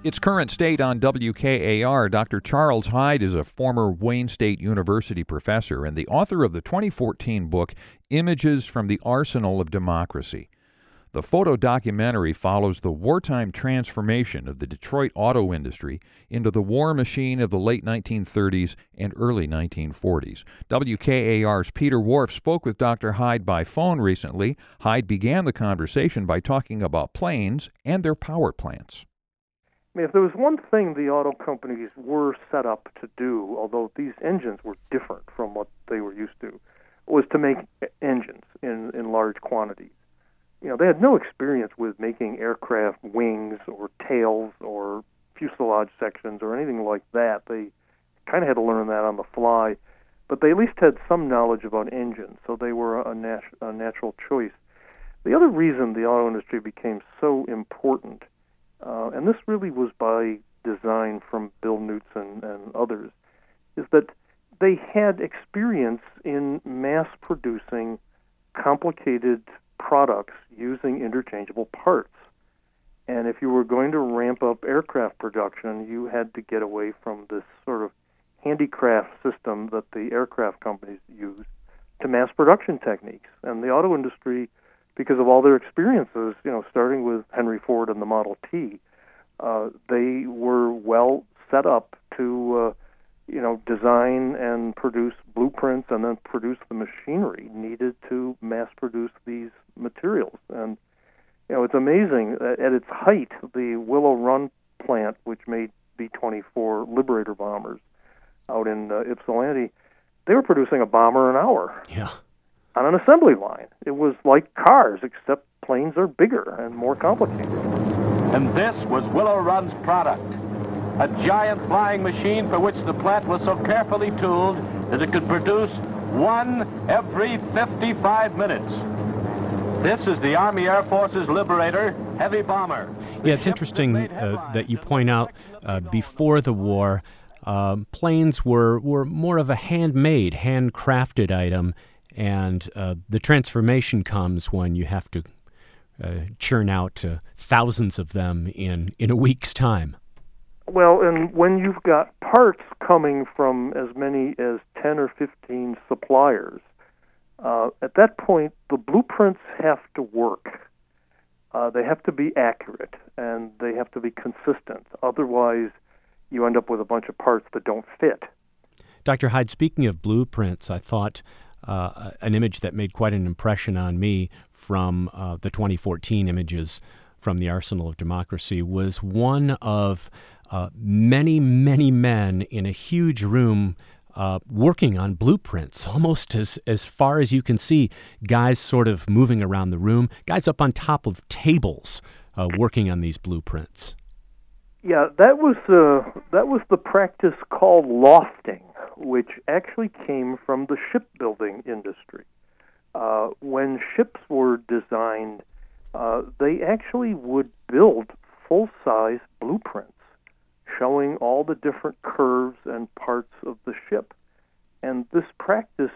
Its current state on WKAR, Dr. Charles Hyde is a former Wayne State University professor and the author of the 2014 book, Images from the Arsenal of Democracy. The photo documentary follows the wartime transformation of the Detroit auto industry into the war machine of the late 1930s and early 1940s. WKAR's Peter Wharf spoke with Dr. Hyde by phone recently. Hyde began the conversation by talking about planes and their power plants. I mean, if there was one thing the auto companies were set up to do, although these engines were different from what they were used to, was to make engines in large quantities. You know, they had no experience with making aircraft wings or tails or fuselage sections or anything like that. They kind of had to learn that on the fly, but they at least had some knowledge about engines, so they were a natural choice. The other reason the auto industry became so important, and this really was by design from Bill Knutson and others, is that they had experience in mass-producing complicated products using interchangeable parts. And if you were going to ramp up aircraft production, you had to get away from this sort of handicraft system that the aircraft companies used to mass production techniques. And the auto industry, because of all their experiences, you know, starting with Henry Ford and the Model T, they were well set up to, design and produce blueprints and then produce the machinery needed to mass produce these materials. And, you know, it's amazing. At its height, the Willow Run plant, which made B-24 Liberator bombers out in Ypsilanti, they were producing a bomber an hour. Yeah. On an assembly line. It was like cars, except planes are bigger and more complicated. And this was Willow Run's product, a giant flying machine for which the plant was so carefully tooled that it could produce one every 55 minutes. This is the Army Air Force's Liberator heavy bomber. Yeah, it's interesting that you point out before the war, planes were more of a handmade, handcrafted item, and the transformation comes when you have to churn out thousands of them in a week's time. Well, and when you've got parts coming from as many as 10 or 15 suppliers, at that point, the blueprints have to work. They have to be accurate, and they have to be consistent. Otherwise, you end up with a bunch of parts that don't fit. Dr. Hyde, speaking of blueprints, I thought an image that made quite an impression on me from the 2014 images from the Arsenal of Democracy was one of many, many men in a huge room working on blueprints, almost as far as you can see, guys sort of moving around the room, guys up on top of tables working on these blueprints. Yeah, that was the practice called lofting, which actually came from the shipbuilding industry. When ships were designed, they actually would build full-size blueprints showing all the different curves and parts of the ship. And this practice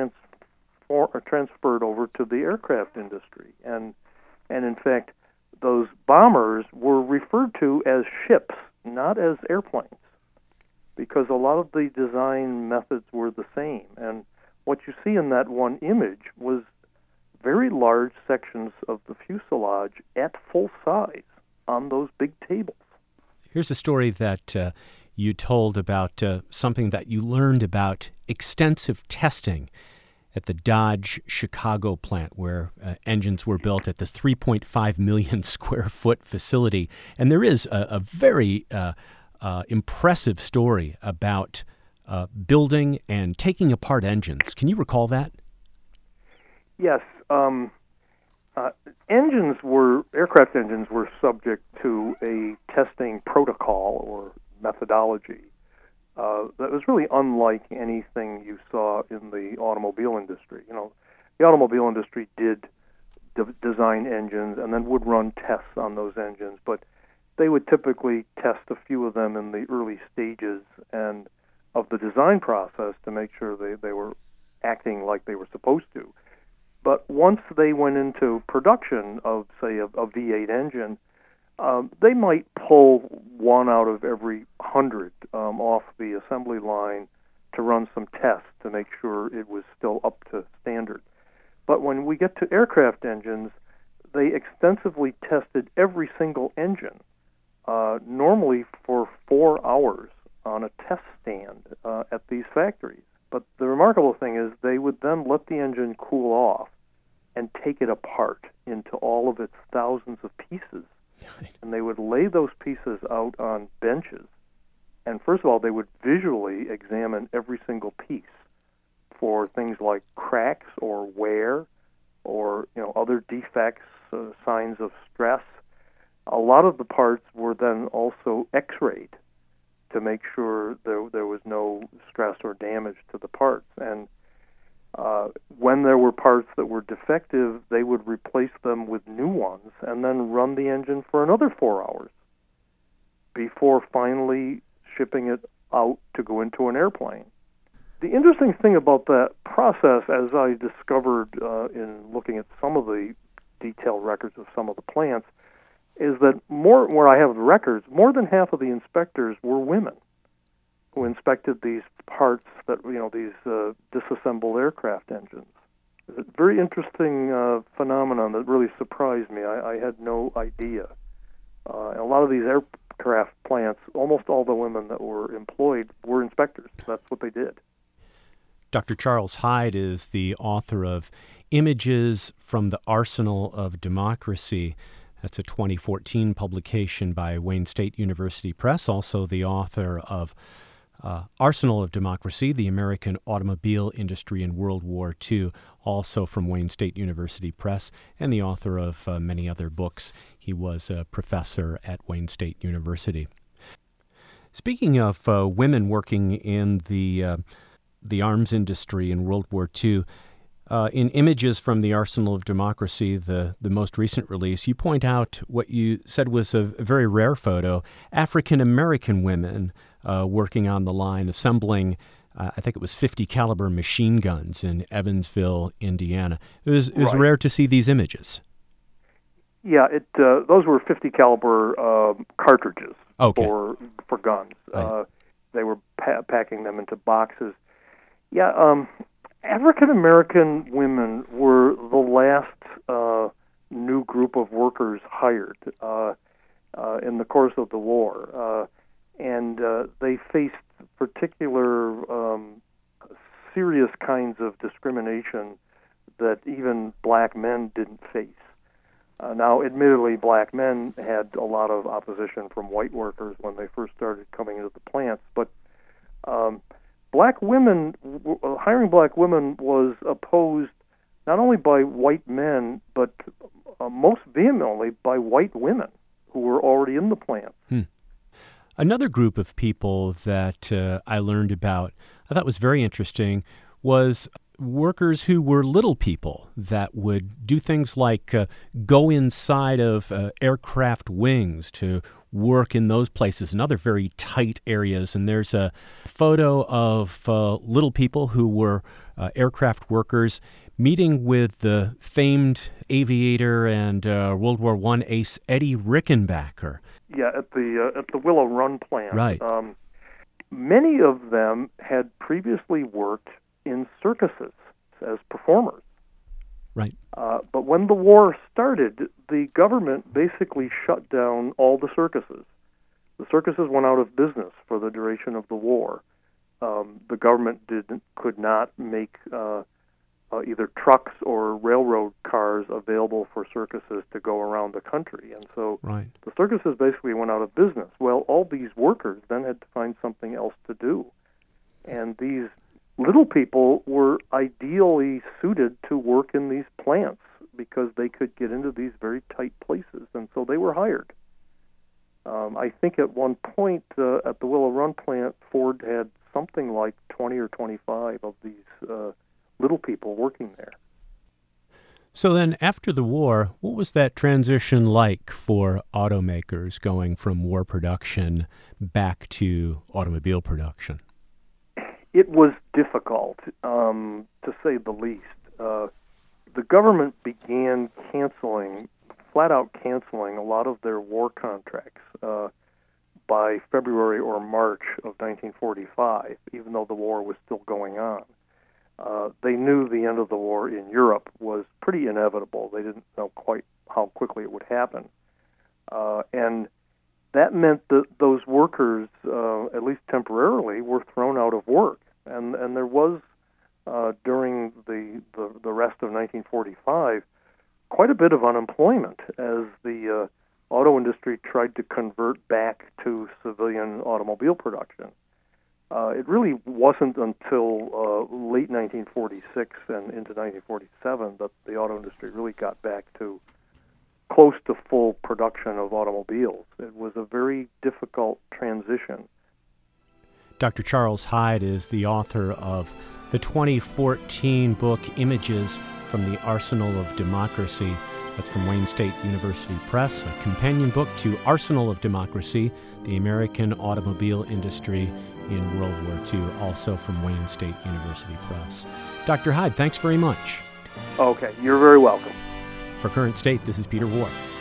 transferred over to the aircraft industry. And in fact, those bombers were referred to as ships, not as airplanes, because a lot of the design methods were the same. And what you see in that one image was very large sections of the fuselage at full size on those big tables. Here's a story that you told about something that you learned about extensive testing at the Dodge Chicago plant where engines were built at this 3.5 million square foot facility. And there is a very impressive story about building and taking apart engines. Can you recall that? Yes. Aircraft engines were subject to a testing protocol or methodology that was really unlike anything you saw in the automobile industry. You know, the automobile industry did design engines and then would run tests on those engines, but they would typically test a few of them in the early stages and of the design process to make sure they were acting like they were supposed to. But once they went into production of, say, a V8 engine, They might pull one out of every 100 off the assembly line to run some tests to make sure it was still up to standard. But when we get to aircraft engines, they extensively tested every single engine, normally for 4 hours on a test stand at these factories. But the remarkable thing is they would then let the engine cool off and take it apart into all of its thousands of pieces. And they would lay those pieces out on benches. And first of all, they would visually examine every single piece for things like cracks or wear or other defects, signs of stress. A lot of the parts were then also X-rayed to make sure there was no stress or damage to the parts. And when there were parts that were defective, they would replace them with new ones and then run the engine for another 4 hours before finally shipping it out to go into an airplane. The interesting thing about that process, as I discovered in looking at some of the detailed records of some of the plants, is that where I have the records, more than half of the inspectors were women who inspected these parts that, these disassembled aircraft engines. It's a very interesting phenomenon that really surprised me. I had no idea. And a lot of these aircraft plants, almost all the women that were employed were inspectors. That's what they did. Dr. Charles Hyde is the author of Images from the Arsenal of Democracy. That's a 2014 publication by Wayne State University Press, also the author of Arsenal of Democracy, the American Automobile Industry in World War II, also from Wayne State University Press, and the author of many other books. He was a professor at Wayne State University. Speaking of women working in the arms industry in World War II, in Images from the Arsenal of Democracy, the most recent release, you point out what you said was a very rare photo, African-American women working on the line, assembling, I think it was 50 caliber machine guns in Evansville, Indiana. It was Right. rare to see these images. Yeah, those were 50 caliber cartridges Okay. for guns. Right. They were packing them into boxes. Yeah, African American women were the last new group of workers hired in the course of the war, and they faced particular serious kinds of discrimination that even black men didn't face. Now, admittedly, black men had a lot of opposition from white workers when they first started coming into the plants, but black women, hiring black women was opposed not only by white men, but most vehemently by white women who were already in the plant. Another group of people that I learned about, I thought was very interesting, was workers who were little people that would do things like go inside of aircraft wings to work in those places and other very tight areas. And there's a photo of little people who were aircraft workers meeting with the famed aviator and World War I ace Eddie Rickenbacker. Yeah, at the Willow Run plant. Right. Many of them had previously worked in circuses as performers. Right. But when the war started, the government basically shut down all the circuses. The circuses went out of business for the duration of the war. The government could not make either trucks or railroad cars available for circuses to go around the country. And so Right. the circuses basically went out of business. Well, all these workers then had to find something else to do. And these little people were ideally suited to work in these plants because they could get into these very tight places, and so they were hired. I think at one point at the Willow Run plant, Ford had something like 20 or 25 of these little people working there. So then after the war, what was that transition like for automakers going from war production back to automobile production? It was difficult, to say the least. The government began canceling flat out canceling a lot of their war contracts by February or March of 1945, even though the war was still going on. They knew the end of the war in Europe was pretty inevitable. They didn't know quite how quickly it would happen. And that meant that those workers, at least temporarily, were thrown out of work. And there was, during the rest of 1945, quite a bit of unemployment as the auto industry tried to convert back to civilian automobile production. It really wasn't until late 1946 and into 1947 that the auto industry really got back to close to full production of automobiles. It was a very difficult transition. Dr. Charles Hyde is the author of the 2014 book Images from the Arsenal of Democracy. That's from Wayne State University Press, a companion book to Arsenal of Democracy, the American Automobile Industry in World War II, also from Wayne State University Press. Dr. Hyde, thanks very much. Okay, you're very welcome. For Current State, this is Peter Ward.